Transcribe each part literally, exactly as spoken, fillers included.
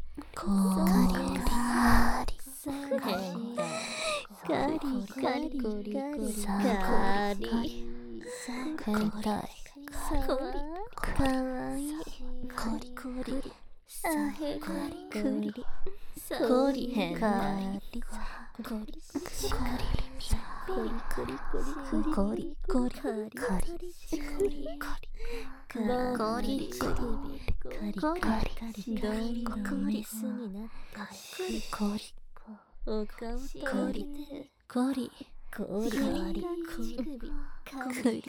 こりガリガリゴリゴリガリ変態かわいいコリコリさへコリコリコリ変態コリコリコリコリコリコリコリコリコリコリコリコリコリコリスになったコリお顔とりコリコリコリコリコリコリ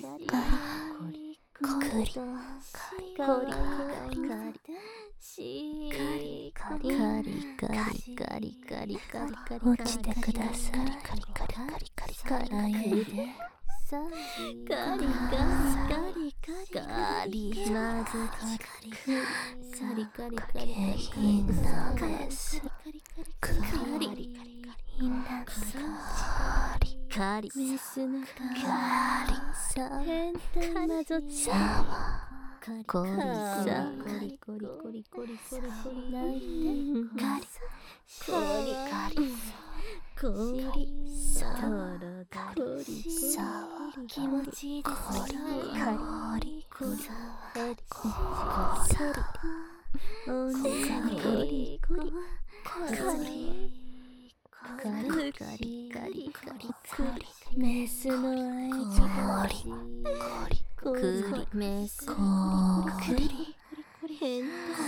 しカリカリカリカリカリカリカリ落ちてくださいカリカリカリカリカリカリさカリカリカリカリまずカリカリカリカリ下品なメスカリカリカリカリメスのカリさ変態なぞさコリさコリコリコリコリコリコリ泣いてカリコリカリコリさコリさ気持ちいいですかコリコリコリコリおねコリコリコリカリカリカリカリカリメスの愛情コリコリメスコリ変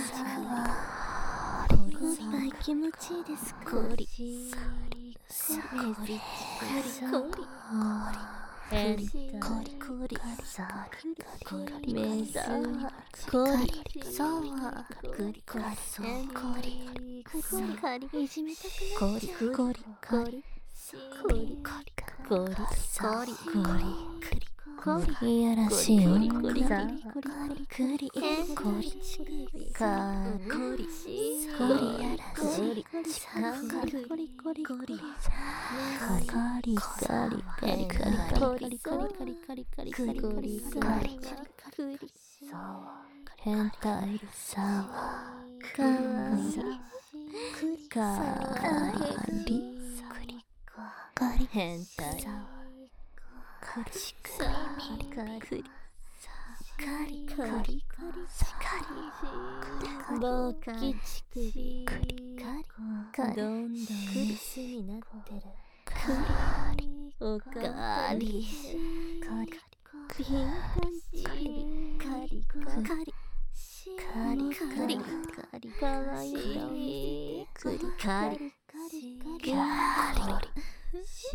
態おっぱい気持ちいいですコリコリコリコリ変態コリコリさコリメスコリさコリコリコリカリいじめたくないコリコリコリコリコリコリコリコリコリいやらしいよコリコリコリコリコリカコリコリやらしいコリコリコリコリカリカリカリカリカリカリカリカリカリカリカリカリカリカリカリ変態さわかわいいカリカリ変態カリカリカリカリカリカリボキチクリカリカリどんどんメスになってるカリおかりカリピンパンチカリカリカリカリカリカリかわいい顔見せてカリカリカリカリ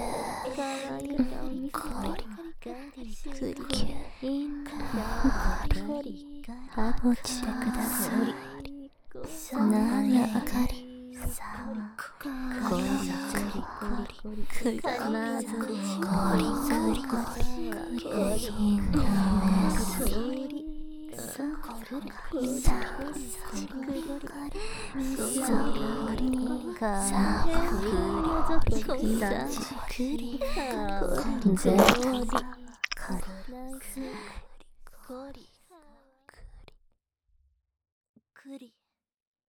落ちてください。なやあかりさゴリゴリクリまずゴリゴリゴリゴリゴリゴリくり